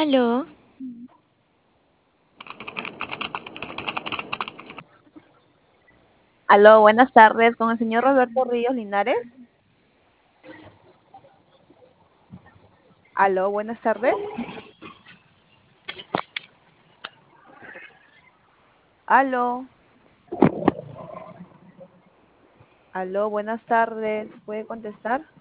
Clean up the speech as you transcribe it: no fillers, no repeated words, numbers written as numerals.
Aló, Aló, buenas tardes, con el señor Roberto Ríos Linares. Aló, buenas tardes. Aló, aló, buenas tardes. ¿Puede contestar?